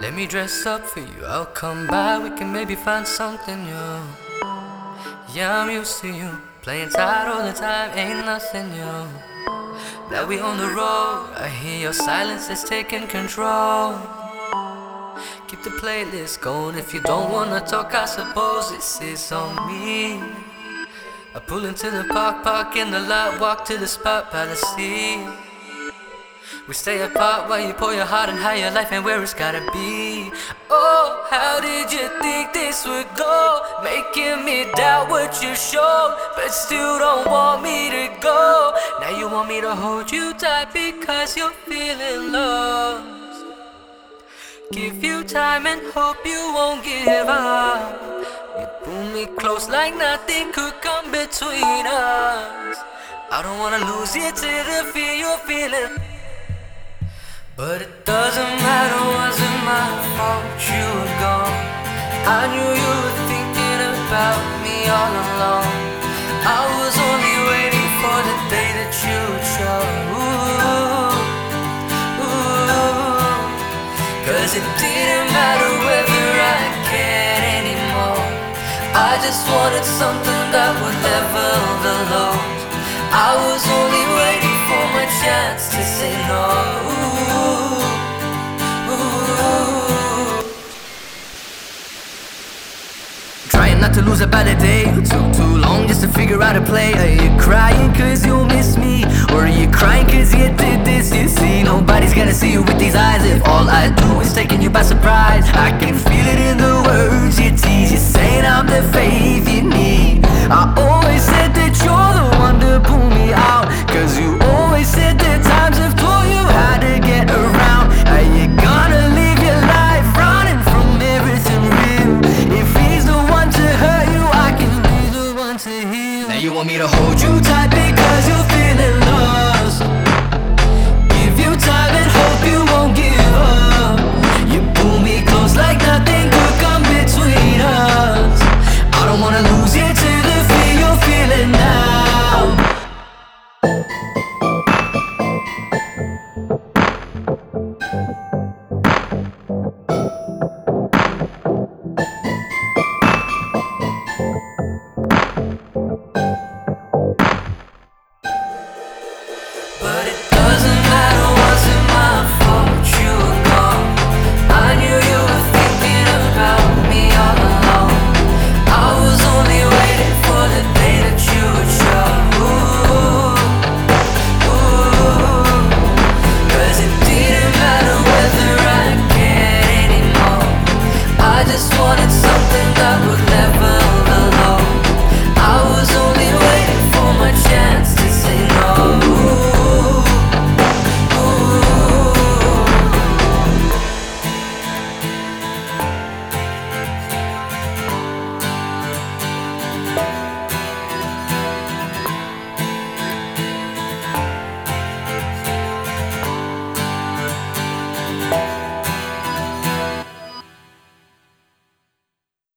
Let me dress up for you, I'll come by, we can maybe find something new. Yeah, I'm used to you, playing tight all the time, ain't nothing new. Now we on the road, I hear your silence is taking control. Keep the playlist going, if you don't wanna talk, I suppose this is on me. I pull into the park in the lot, walk to the spot by the sea. We stay apart while you pour your heart and how your life and where it's gotta be. Oh, how did you think this would go? Making me doubt what you showed, but still don't want me to go. Now you want me to hold you tight because you're feeling lost. Give you time and hope you won't give up. You pull me close like nothing could come between us. I don't wanna lose you to the fear you're feeling. But it doesn't matter, wasn't my fault you were gone. I knew you were thinking about me all along. I was only waiting for the day that you would show. Cause it didn't matter whether I cared anymore. I just wanted something that would level the lows. I was only waiting for my chance to say no. Trying not to lose it by the day. It took too long just to figure out a play. Are you crying cause you miss me? Or are you crying cause you did this? You see, nobody's gonna see you with these eyes if all I do is taking you by surprise. I can feel it in the words you tease. You're saying I'm the faith you need. I